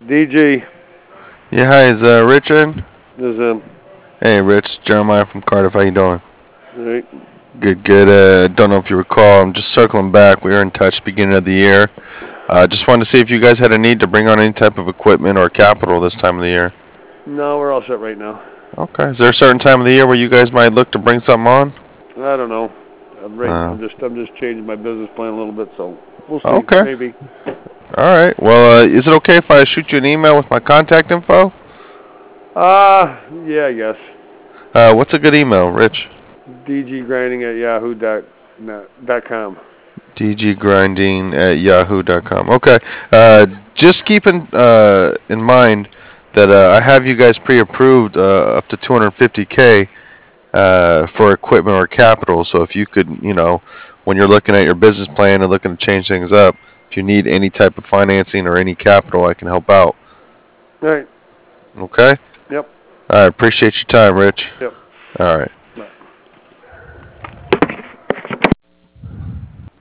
DG Yeah, hi, is Richard? is Hey, Rich, Jeremiah from Cardiff. How you doing? right. Good, good. Don't know if you recall. I'm just circling back. We were in touch beginning of the year. Just wanted to see if you guys had a need to bring on any type of equipment or capital this time of the year. No, we're all set right now. Okay. Is there a certain time of the year where you guys might look to bring something on? I don't know. Uh, I'm just changing my business plan a little bit, so we'll see. okay. Maybe. All right. Well, is it okay if I shoot you an email with my contact info? Yeah, I guess. What's a good email, Rich? dggrinding@yahoo.com. dggrinding@yahoo.com. Okay. Just keep in mind that I have you guys pre-approved up to 250K for equipment or capital. So if you could, when you're looking at your business plan and looking to change things up, if you need any type of financing or any capital, I can help out. All right. Okay? Yep. All right. Appreciate your time, Rich. Yep. All right.